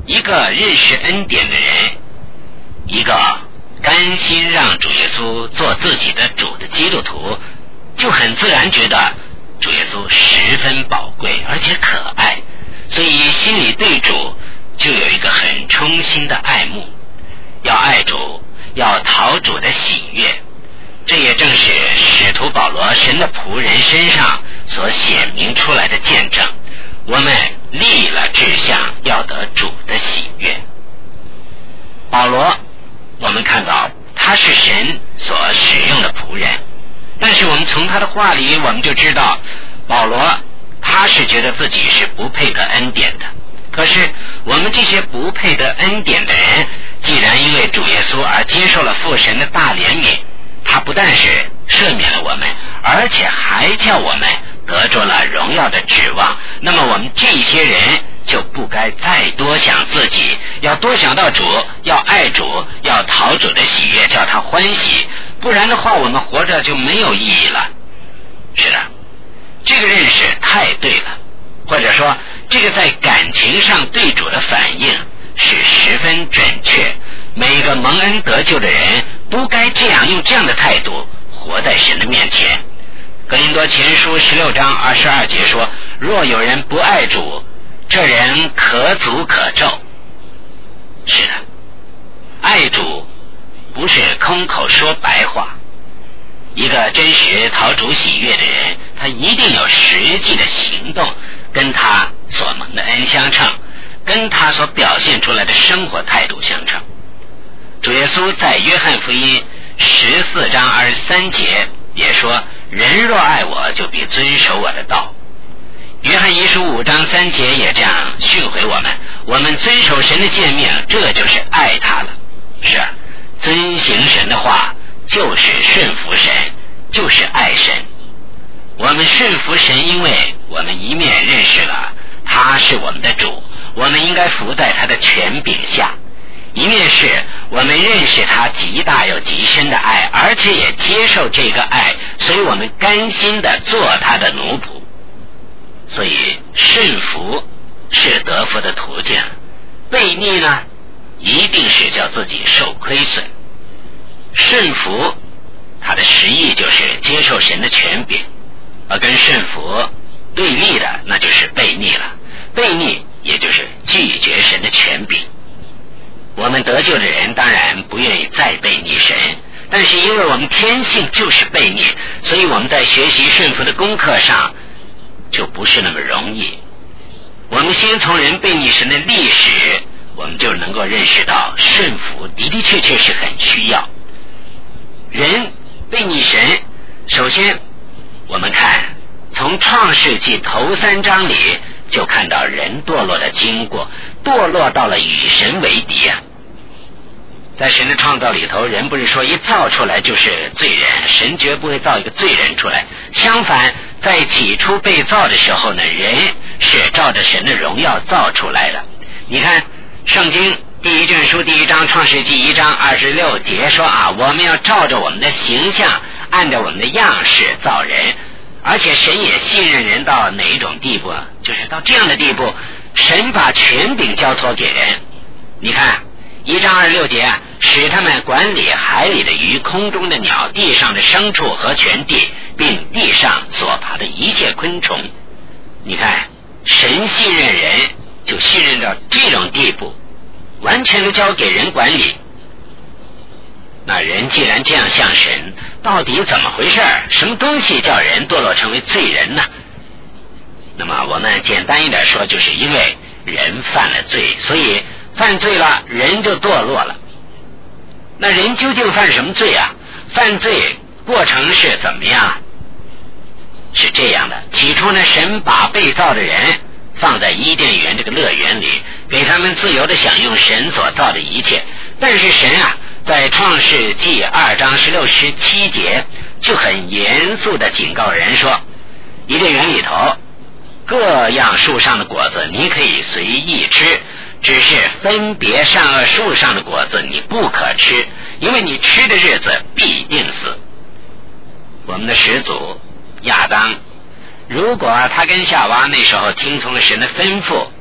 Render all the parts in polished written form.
一个认识恩典的人，一个甘心让主耶稣做自己的主的基督徒，就很自然觉得主耶稣十分宝贵而且可爱，所以心里对主就有一个很衷心的爱慕，要爱主，要讨主的喜悦。这也正是使徒保罗神的仆人身上所显明出来的见证，我们立了志向要得主的喜悦。保罗我们看到他是神所使用的仆人，但是我们从他的话里我们就知道保罗他是觉得自己是不配得恩典的。可是我们这些不配得恩典的人，既然因为主耶稣而接受了父神的大怜悯，他不但是赦免了我们，而且还叫我们得着了荣耀的指望。那么我们这些人就不该再多想自己，要多想到主，要爱主，要讨主的喜悦，叫他欢喜，不然的话我们活着就没有意义了。是的，这个认识太对了，或者说这个在感情上对主的反应是十分准确。每个蒙恩得救的人都该这样用这样的态度活在神的面前。哥林多前书16章22节说，若有人不爱主，这人可诅可咒。是的，爱主不是空口说白话，一个真实讨主喜悦的人，他一定有实际的行动跟他所蒙的恩相称，跟他所表现出来的生活态度相称。主耶稣在约翰福音14章23节也说，人若爱我，就必遵守我的道。约翰一书5章3节也这样训诲我们，我们遵守神的诫命，这就是爱他了。是啊，遵行神的话就是顺服神，就是爱神。我们顺服神，因为我们一面认识了他是我们的主，我们应该服在他的权柄下；一面是我们认识他极大又极深的爱，而且也接受这个爱，所以我们甘心的做他的奴仆。所以顺服是得福的途径，悖逆呢一定是叫自己受亏损。顺服它的实意就是接受神的权柄，而跟顺服对立的那就是悖逆了。悖逆也就是拒绝神的权柄。我们得救的人当然不愿意再悖逆神，但是因为我们天性就是悖逆，所以我们在学习顺服的功课上就不是那么容易。我们先从人悖逆神的历史，我们就能够认识到顺服的的确确是很需要。人悖逆神，首先我们看从创世纪头3章里就看到人堕落的经过，堕落到了与神为敌啊。在神的创造里头，人不是说一造出来就是罪人，神绝不会造一个罪人出来。相反，在起初被造的时候呢，人是照着神的荣耀造出来的。你看圣经第一卷书第1章创世纪1章26节说啊，我们要照着我们的形象，按照我们的样式造人。而且神也信任人到哪一种地步啊？就是到这样的地步，神把权柄交托给人。你看1章26节啊，使他们管理海里的鱼、空中的鸟、地上的牲畜和全地，并地上所爬的一切昆虫。你看神信任人就信任到这种地步，完全都交给人管理。那人既然这样向神，到底怎么回事？什么东西叫人堕落成为罪人呢？那么我们简单一点说，就是因为人犯了罪，所以犯罪了，人就堕落了。那人究竟犯什么罪啊？犯罪过程是怎么样？是这样的，起初呢，神把被造的人放在伊甸园这个乐园里，给他们自由的享用神所造的一切。但是神啊，在创世纪2章16、17节就很严肃的警告人说，伊甸园里头各样树上的果子你可以随意吃，只是分别善恶树上的果子你不可吃，因为你吃的日子必定死。我们的始祖亚当，如果他跟夏娃那时候听从了神的吩咐，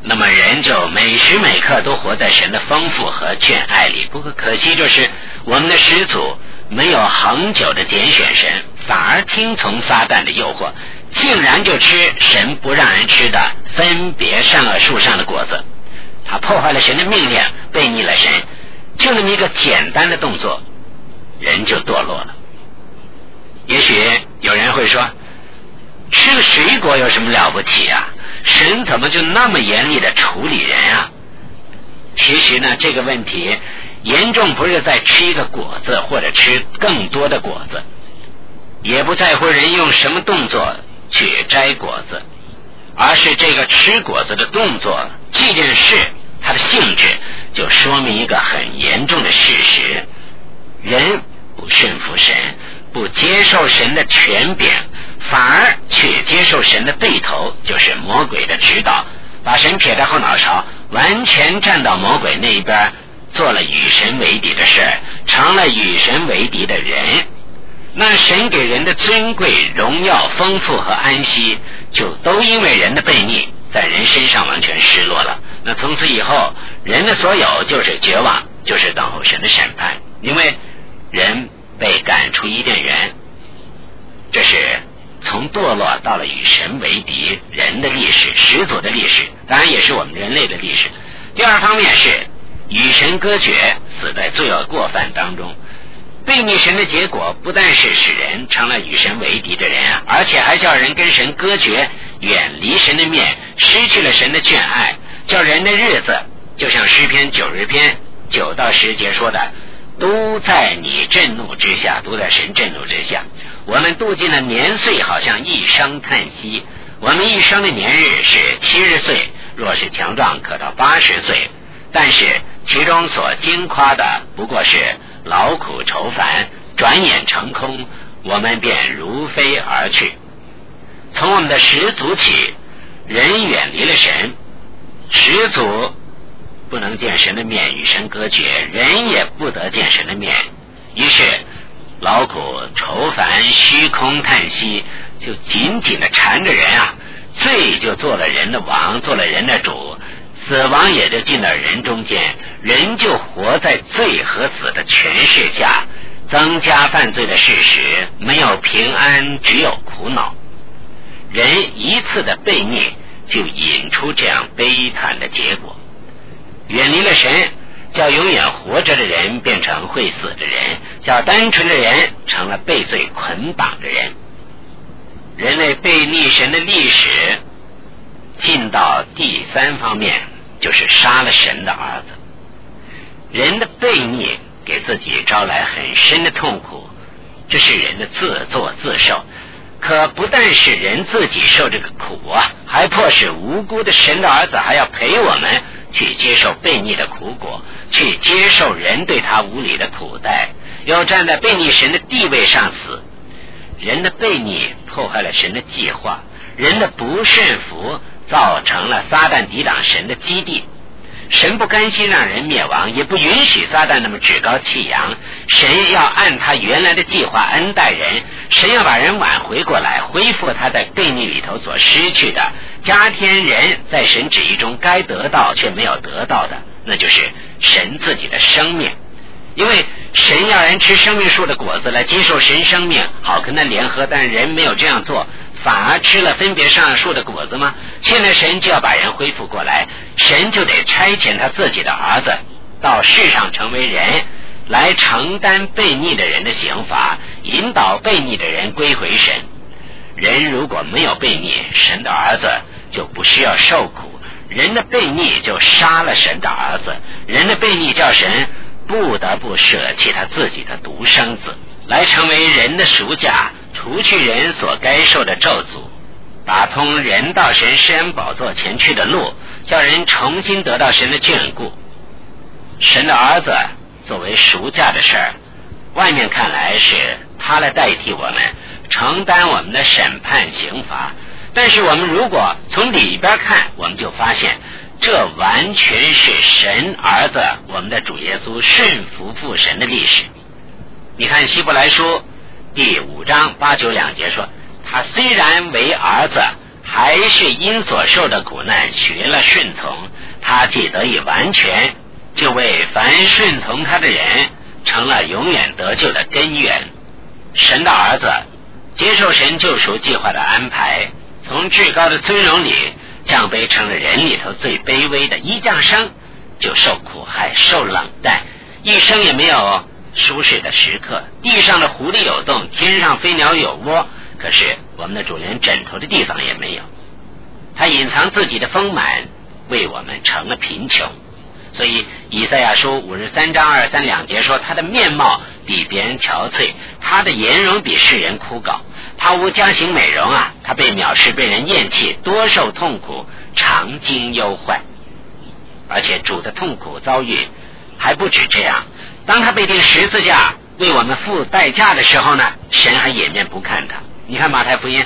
那么人就每时每刻都活在神的丰富和眷爱里。不过可惜就是我们的始祖没有恒久的拣选神，反而听从撒旦的诱惑，竟然就吃神不让人吃的分别善恶树上的果子。他破坏了神的命令，背逆了神，就那么一个简单的动作，人就堕落了。也许有人会说，吃个水果有什么了不起啊？神怎么就那么严厉的处理人啊？其实呢，这个问题严重不是在吃一个果子或者吃更多的果子，也不在乎人用什么动作去摘果子，而是这个吃果子的动作，这件事它的性质就说明一个很严重的事实：人不顺服神，不接受神的权柄，反而去接受神的对头，就是魔鬼的指导，把神撇在后脑勺，完全站到魔鬼那一边，做了与神为敌的事，成了与神为敌的人。那神给人的尊贵、荣耀、丰富和安息，就都因为人的悖逆在人身上完全失落了。那从此以后，人的所有就是绝望，就是等候神的审判，因为人被赶出伊甸园。这是从堕落到了与神为敌人的历史，始祖的历史，当然也是我们人类的历史。第二方面是与神隔绝，死在罪恶过犯当中。背逆神的结果不但是使人成了与神为敌的人，而且还叫人跟神隔绝，远离神的面，失去了神的眷爱，叫人的日子就像诗篇90篇9到10节说的，都在你震怒之下，都在神震怒之下。我们度尽了年岁，好像一声叹息。我们一生的年日是70岁，若是强壮可到80岁，但是其中所经夸的不过是劳苦愁烦，转眼成空，我们便如飞而去。从我们的始祖起，人远离了神，始祖不能见神的面，与神隔绝，人也不得见神的面，于是劳苦愁烦，虚空叹息，就紧紧地缠着人啊。罪就做了人的王，做了人的主，死亡也就进到人中间，人就活在罪和死的权势下，增加犯罪的事实，没有平安，只有苦恼。人一次的悖逆就引出这样悲惨的结果。远离了神，叫永远活着的人变成会死的人，叫单纯的人成了被罪捆绑的人。人类背逆神的历史进到第三方面，就是杀了神的儿子。人的悖逆给自己招来很深的痛苦，这是人的自作自受。可不但是人自己受这个苦啊，还迫使无辜的神的儿子还要陪我们去接受悖逆的苦果，去接受人对他无理的苦待，又站在悖逆神的地位上死。人的悖逆破坏了神的计划，人的不顺服造成了撒旦抵挡神的基地。神不甘心让人灭亡，也不允许撒旦那么趾高气扬，神要按他原来的计划恩待人，神要把人挽回过来，恢复他在悖逆里头所失去的，加添人在神旨意中该得到却没有得到的，那就是神自己的生命。因为神要人吃生命树的果子来接受神生命，好跟他联合，但人没有这样做，反而吃了分别善恶树的果子吗？现在神就要把人恢复过来，神就得差遣他自己的儿子到世上成为人，来承担悖逆的人的刑罚，引导悖逆的人归回神。人如果没有悖逆，神的儿子就不需要受苦，人的悖逆就杀了神的儿子，人的悖逆叫神不得不舍弃他自己的独生子，来成为人的赎价，除去人所该受的咒诅，打通人到神施恩宝座前去的路，叫人重新得到神的眷顾。神的儿子作为赎价的事儿，外面看来是他来代替我们承担我们的审判刑罚，但是我们如果从里边看，我们就发现这完全是神儿子我们的主耶稣顺服父神的历史。你看希伯来书第5章8、9两节说，他虽然为儿子， 还是因所受的苦难学了顺从，他既得以完全，就为凡顺从他的人成了永远得救的根源。神的儿子接受神救赎计划的安排，从至高的尊荣里降卑成了人里头最卑微的，一降生就受苦害，受冷淡，一生也没有舒适的时刻。地上的狐狸有洞，天上飞鸟有窝，可是我们的主连枕头的地方也没有。他隐藏自己的丰满，为我们成了贫穷。所以以赛亚书53章2、3两节说，他的面貌比别人憔悴，他的颜容比世人枯槁，他无将行美容啊，他被藐视，被人厌弃，多受痛苦，常经忧患。而且主的痛苦遭遇还不止这样，当他被钉十字架为我们付代价的时候呢，神还掩面不看他。你看马太福音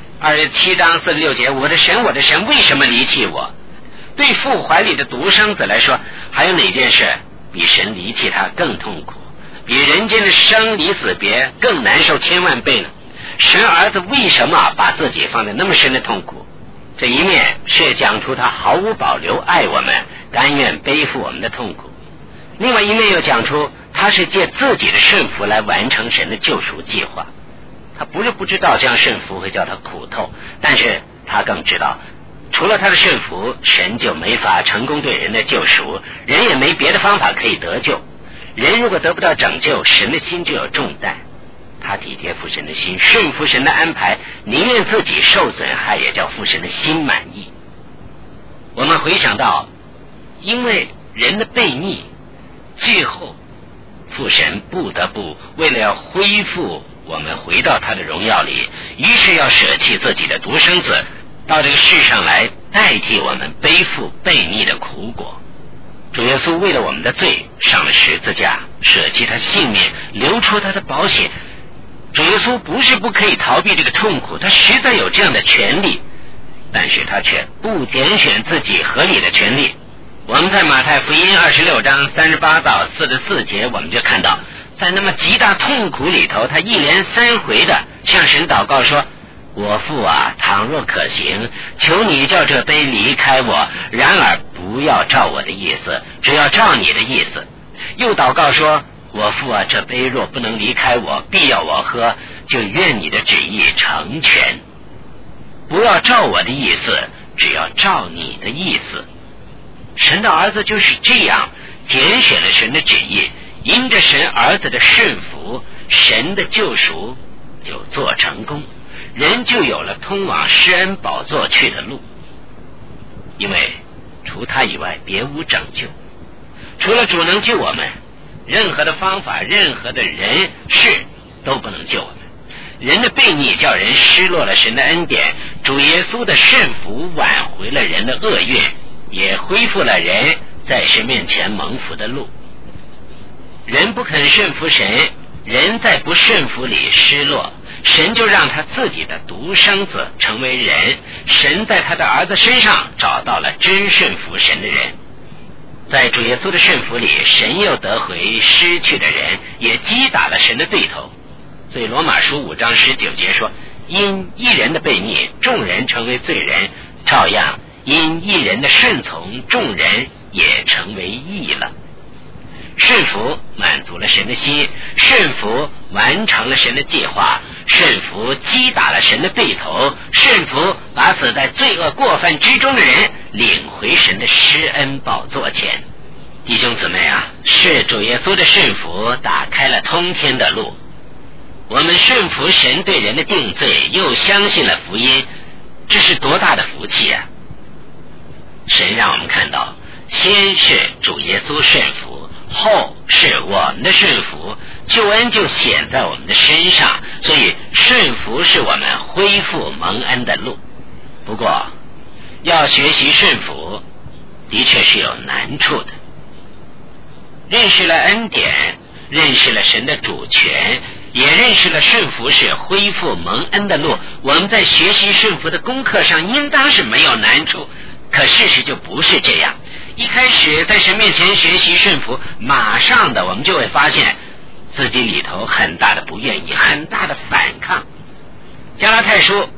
27章46节，我的神，我的神，为什么离弃我？对父怀里的独生子来说，还有哪件事比神离弃他更痛苦，比人间的生离死别更难受千万倍呢？神儿子为什么把自己放在那么深的痛苦？这一面是讲出他毫无保留爱我们，甘愿背负我们的痛苦，另外一面又讲出他是借自己的顺服来完成神的救赎计划。他不是不知道这样顺服会叫他苦透，但是他更知道除了他的顺服，神就没法成功对人的救赎，人也没别的方法可以得救。人如果得不到拯救，神的心就有重担。他体贴父神的心，顺服神的安排，宁愿自己受损害，也叫父神的心满意。我们回想到，因为人的悖逆，最后父神不得不为了要恢复我们回到他的荣耀里，于是要舍弃自己的独生子到这个世上来代替我们背负悖逆的苦果。主耶稣为了我们的罪上了十字架，舍弃他性命，流出他的宝血。主耶稣不是不可以逃避这个痛苦，他实在有这样的权利，但是他却不拣选自己合理的权利。我们在马太福音26章38到44节，我们就看到在那么极大痛苦里头，他一连3回的向神祷告说，我父啊，倘若可行，求你叫这杯离开我，然而不要照我的意思，只要照你的意思。又祷告说，我父啊，这杯若不能离开我，必要我喝，就愿你的旨意成全，不要照我的意思，只要照你的意思。神的儿子就是这样拣选了神的旨意，因着神儿子的顺服，神的救赎就做成功，人就有了通往施恩宝座去的路。因为除他以外别无拯救，除了主能救我们，任何的方法，任何的人事都不能救我们。人的悖逆叫人失落了神的恩典，主耶稣的顺服挽回了人的厄运，也恢复了人在神面前蒙福的路。人不肯顺服神，人在不顺服里失落，神就让他自己的独生子成为人，神在他的儿子身上找到了真顺服神的人。在主耶稣的顺服里，神又得回失去的人，也击打了神的对头。所以罗马书5章19节说，因一人的悖逆，众人成为罪人，照样因一人的顺从，众人也成为义了。顺服满足了神的心，顺服完成了神的计划，顺服击打了神的对头，顺服把死在罪恶过犯之中的人领回神的施恩宝座前。弟兄姊妹啊，是主耶稣的顺服打开了通天的路。我们顺服神对人的定罪，又相信了福音，这是多大的福气啊！神让我们看到，先是主耶稣顺服，后是我们的顺服，救恩就显在我们的身上。所以顺服是我们恢复蒙恩的路。不过要学习顺服的确是有难处的。认识了恩典，认识了神的主权，也认识了顺服是恢复蒙恩的路，我们在学习顺服的功课上应当是没有难处。可事实就不是这样，一开始在神面前学习顺服，马上的我们就会发现自己里头很大的不愿意，很大的反抗。加拉太书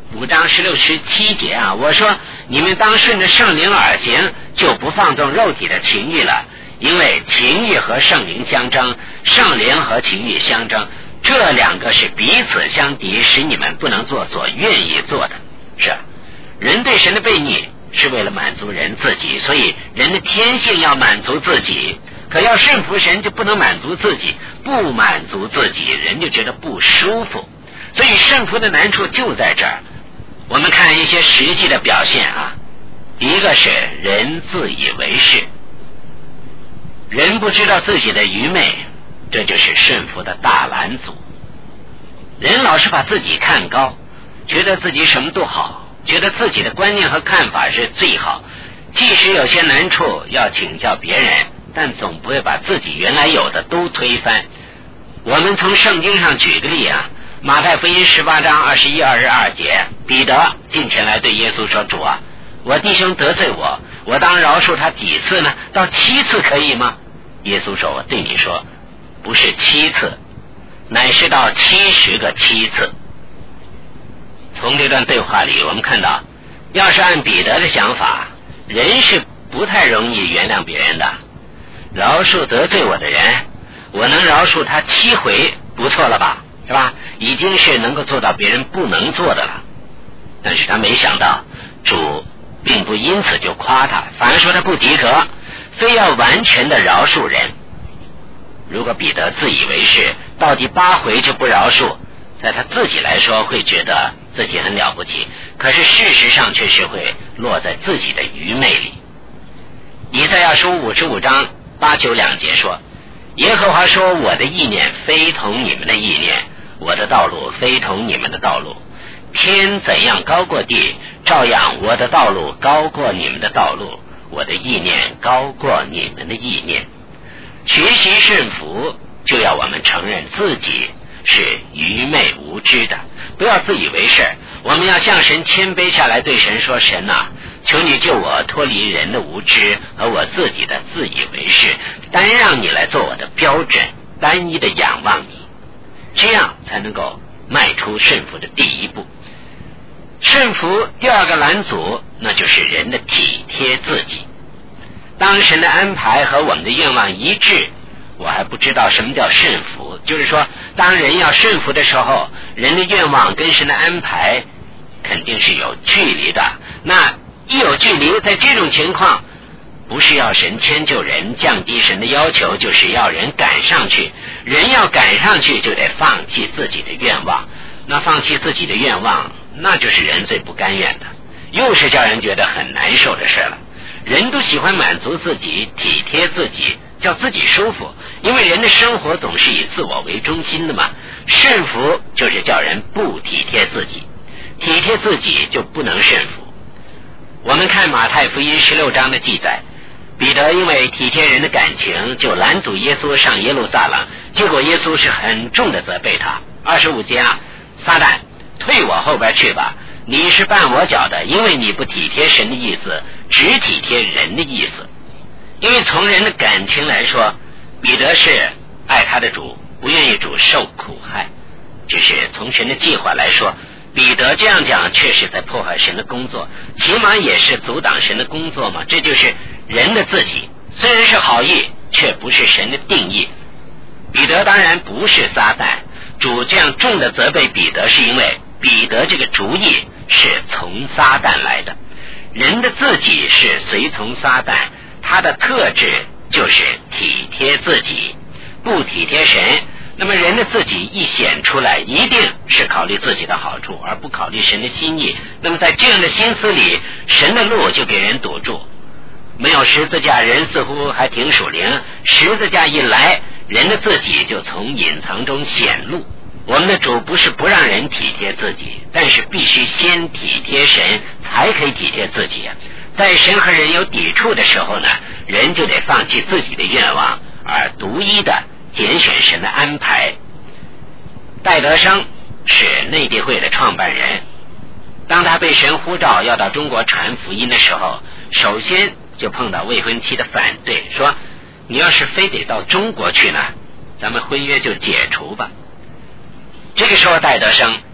5章16、17节啊，我说你们当顺着圣灵而行，就不放纵肉体的情欲了，因为情欲和圣灵相争，圣灵和情欲相争，这两个是彼此相敌，使你们不能做所愿意做的。是人对神的悖逆是为了满足人自己，所以人的天性要满足自己，可要顺服神就不能满足自己，不满足自己人就觉得不舒服，所以顺服的难处就在这儿。我们看一些实际的表现啊，一个是人自以为是，人不知道自己的愚昧，这就是顺服的大拦阻。人老是把自己看高，觉得自己什么都好，觉得自己的观念和看法是最好，即使有些难处要请教别人，但总不会把自己原来有的都推翻。我们从圣经上举个例啊，马太福音18章21、22节，彼得进前来对耶稣说，主啊，我弟兄得罪我，我当饶恕他几次呢？到7次可以吗？耶稣说，我对你说，不是7次，乃是到70个7次。从这段对话里我们看到，要是按彼得的想法，人是不太容易原谅别人的。饶恕得罪我的人，我能饶恕他7回，不错了吧？是吧？已经是能够做到别人不能做的了。但是他没想到，主并不因此就夸他，反而说他不及格，非要完全的饶恕人。如果彼得自以为是，到第8回就不饶恕，在他自己来说会觉得自己很了不起，可是事实上却是会落在自己的愚昧里。以赛亚书55章8、9两节说，耶和华说，我的意念非同你们的意念，我的道路非同你们的道路。天怎样高过地，照样我的道路高过你们的道路，我的意念高过你们的意念。学习顺服，就要我们承认自己是愚昧无知的，不要自以为是。我们要向神谦卑下来，对神说，神啊，求你救我脱离人的无知和我自己的自以为是，单让你来做我的标准，单一的仰望你，这样才能够迈出顺服的第一步。顺服第二个拦阻，那就是人的体贴自己。当神的安排和我们的愿望一致，我还不知道什么叫顺服，就是说当人要顺服的时候，人的愿望跟神的安排肯定是有距离的。那一有距离，在这种情况，不是要神迁就人，降低神的要求，就是要人赶上去。人要赶上去，就得放弃自己的愿望。那放弃自己的愿望，那就是人最不甘愿的，又是叫人觉得很难受的事了。人都喜欢满足自己，体贴自己，叫自己舒服，因为人的生活总是以自我为中心的嘛。顺服就是叫人不体贴自己，体贴自己就不能顺服。我们看马太福音16章的记载，彼得因为体贴人的感情，就拦阻耶稣上耶路撒冷，结果耶稣是很重的责备他。25节啊，撒旦，退我后边去吧，你是绊我脚的，因为你不体贴神的意思，只体贴人的意思。因为从人的感情来说，彼得是爱他的主，不愿意主受苦害。只是从神的计划来说，彼得这样讲确实在破坏神的工作，起码也是阻挡神的工作嘛。这就是人的自己，虽然是好意，却不是神的定义。彼得当然不是撒旦，主这样重的责备彼得，是因为彼得这个主意是从撒旦来的。人的自己是随从撒旦，他的特质就是体贴自己，不体贴神。那么人的自己一显出来，一定是考虑自己的好处，而不考虑神的心意。那么在这样的心思里，神的路就给人堵住。没有十字架，人似乎还挺属灵，十字架一来，人的自己就从隐藏中显露。我们的主不是不让人体贴自己，但是必须先体贴神，才可以体贴自己。在神和人有抵触的时候呢，人就得放弃自己的愿望，而独一的拣选神的安排。戴德生是内地会的创办人，当他被神呼召要到中国传福音的时候，首先就碰到未婚妻的反对，说你要是非得到中国去呢，咱们婚约就解除吧。这个时候戴德生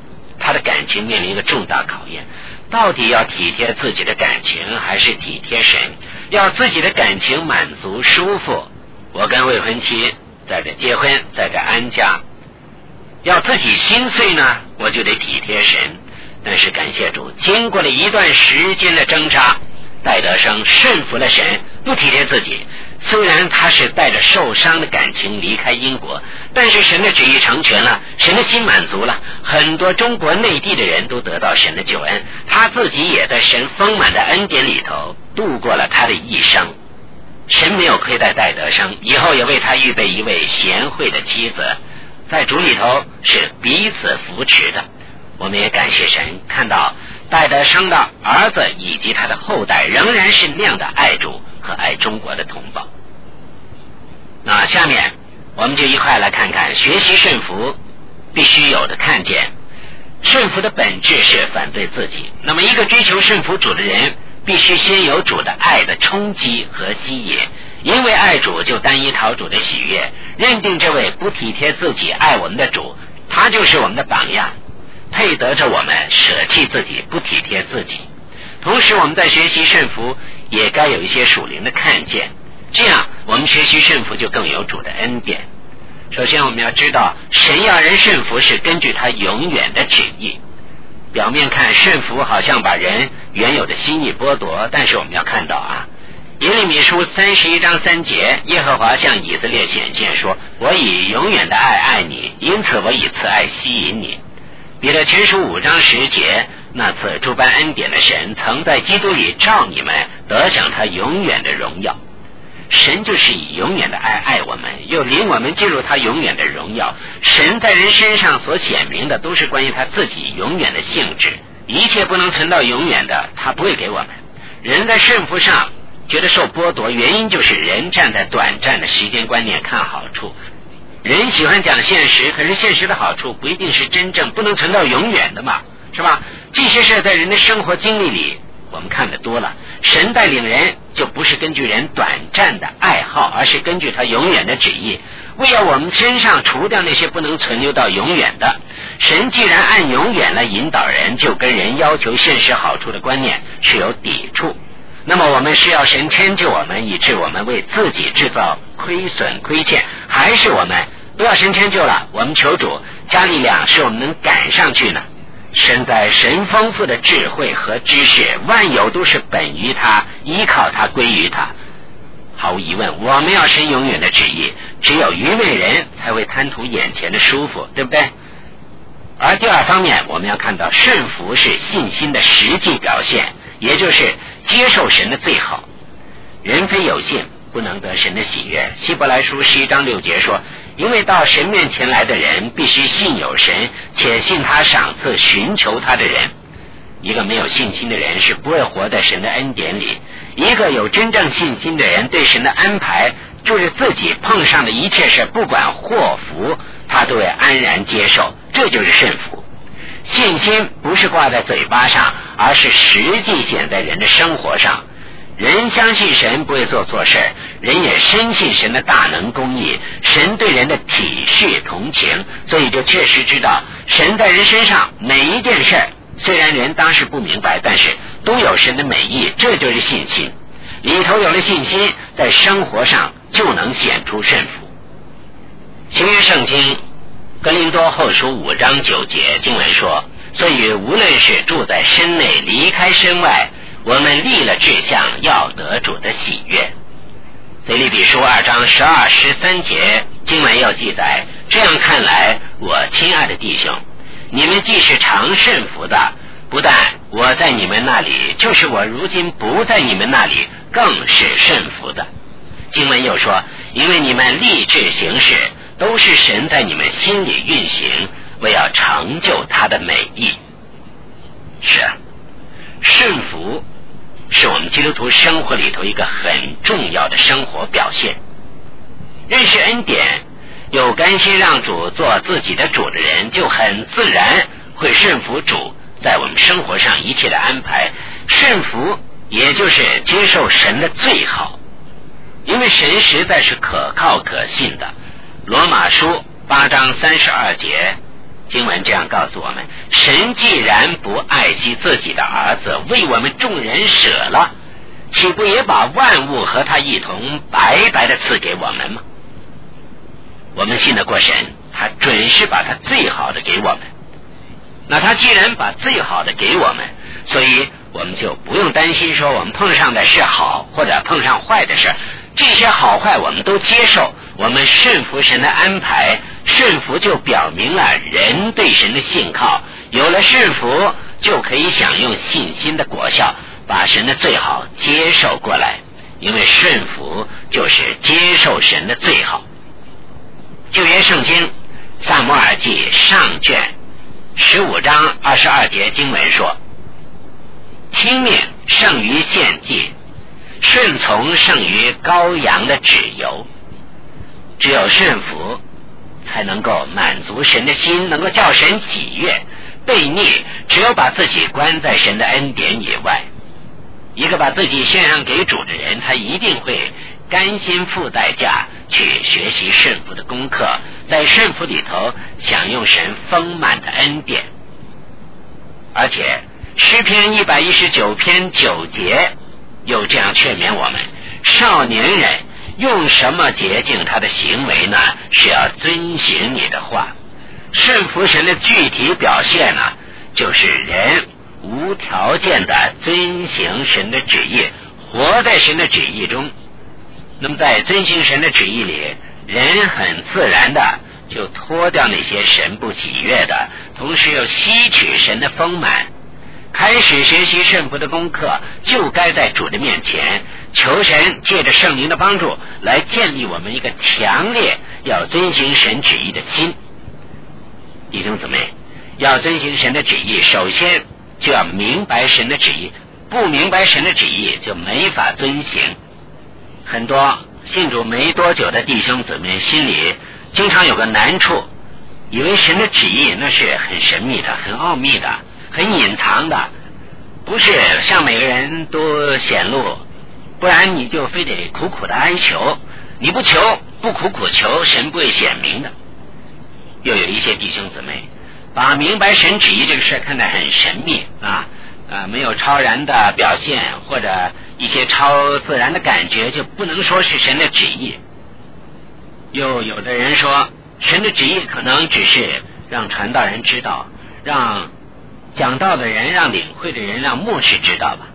他的感情面临一个重大考验，到底要体贴自己的感情还是体贴神？要自己的感情满足舒服，我跟未婚妻在这结婚，在这安家。要自己心碎呢，我就得体贴神。但是感谢主，经过了一段时间的挣扎，戴德生顺服了神，不体贴自己。虽然他是带着受伤的感情离开英国，但是神的旨意成全了，神的心满足了，很多中国内地的人都得到神的救恩，他自己也在神丰满的恩典里头度过了他的一生。神没有亏待戴德生，以后也为他预备一位贤惠的妻子，在主里头是彼此扶持的。我们也感谢神，看到戴德生的儿子以及他的后代仍然是那样的爱主和爱中国的同胞。那下面我们就一块来看看学习顺服必须有的看见。顺服的本质是反对自己，那么一个追求顺服主的人必须先有主的爱的冲击和吸引，因为爱主就单一讨主的喜悦，认定这位不体贴自己爱我们的主，他就是我们的榜样，配得着我们舍弃自己，不体贴自己。同时我们在学习顺服也该有一些属灵的看见，这样我们学习顺服就更有主的恩典。首先我们要知道，神要人顺服是根据他永远的旨意。表面看顺服好像把人原有的心意剥夺，但是我们要看到耶利米书31章3节，耶和华向以色列显现说，我以永远的爱爱你，因此我以慈爱吸引你。彼得前书5章10节，那赐诸般恩典的神曾在基督里召你们得享他永远的荣耀。神就是以永远的爱爱我们，又领我们进入他永远的荣耀。神在人身上所显明的都是关于他自己永远的性质，一切不能存到永远的他不会给我们。人在顺服上觉得受剥夺，原因就是人站在短暂的时间观念看好处。人喜欢讲现实，可是现实的好处不一定是真正不能存到永远的嘛，是吧？这些事在人的生活经历里我们看得多了。神带领人就不是根据人短暂的爱好，而是根据他永远的旨意，为要我们身上除掉那些不能存留到永远的。神既然按永远来引导人，就跟人要求现实好处的观念是有抵触。那么我们是要神迁就我们，以致我们为自己制造亏损亏欠，还是我们不要神迁就了，我们求主加力量使我们能赶上去呢？身在神丰富的智慧和知识，万有都是本于他，依靠他，归于他。毫无疑问，我们要神永远的旨意，只有愚昧人才会贪图眼前的舒服，对不对？而第二方面，我们要看到顺服是信心的实际表现，也就是接受神的最好。人非有信，不能得神的喜悦。希伯来书11章6节说，因为到神面前来的人必须信有神，且信他赏赐寻求他的人。一个没有信心的人是不会活在神的恩典里，一个有真正信心的人对神的安排，就是自己碰上的一切事，不管祸福，他都会安然接受，这就是顺服。信心不是挂在嘴巴上，而是实际显在人的生活上。人相信神不会做错事，人也深信神的大能公义，神对人的体恤同情，所以就确实知道神在人身上每一件事，虽然人当时不明白，但是都有神的美意，这就是信心。里头有了信心，在生活上就能显出顺服。新约圣经哥林多后书5章9节经文说，所以无论是住在身内离开身外，我们立了志向，要得主的喜悦。腓立比书2章12、13节经文又记载，这样看来，我亲爱的弟兄，你们既是常顺服的，不但我在你们那里，就是我如今不在你们那里，更是顺服的。经文又说，因为你们立志行事，都是神在你们心里运行，为要成就他的美意。是啊，顺服是我们基督徒生活里头一个很重要的生活表现。认识恩典，有甘心让主做自己的主的人，就很自然会顺服主在我们生活上一切的安排。顺服也就是接受神的最好，因为神实在是可靠可信的。罗马书8章32节经文这样告诉我们，神既然不爱惜自己的儿子，为我们众人舍了，岂不也把万物和他一同白白的赐给我们吗？我们信得过神，他准是把他最好的给我们。那他既然把最好的给我们，所以我们就不用担心说我们碰上的是好或者碰上坏的事，这些好坏我们都接受，我们顺服神的安排，顺服就表明了人对神的信靠，有了顺服就可以享用信心的果效，把神的最好接受过来，因为顺服就是接受神的最好。旧约圣经撒母耳记上卷15章22节经文说，听命胜于献祭，顺从胜于羔羊的脂油。只有顺服才能够满足神的心，能够叫神喜悦。悖逆只有把自己关在神的恩典以外。一个把自己献上给主的人，他一定会甘心付代价去学习顺服的功课，在顺服里头享用神丰满的恩典。而且诗篇119篇9节又这样劝勉我们，少年人用什么洁净他的行为呢？是要遵行你的话。顺服神的具体表现呢，就是人无条件的遵行神的旨意，活在神的旨意中。那么在遵行神的旨意里，人很自然的就脱掉那些神不喜悦的，同时又吸取神的丰满。开始学习顺服的功课，就该在主的面前求神借着圣灵的帮助来建立我们一个强烈要遵行神旨意的心。弟兄姊妹，要遵行神的旨意，首先就要明白神的旨意，不明白神的旨意就没法遵行。很多信主没多久的弟兄姊妹心里经常有个难处，以为神的旨意那是很神秘的、很奥秘的、很隐藏的，不是向每个人都显露，不然你就非得苦苦的哀求，你不求不苦苦求，神不会显明的。又有一些弟兄姊妹把明白神旨意这个事看得很神秘没有超然的表现或者一些超自然的感觉，就不能说是神的旨意。又有的人说神的旨意可能只是让传道人知道，让讲道的人，让领会的人，让牧师知道吧。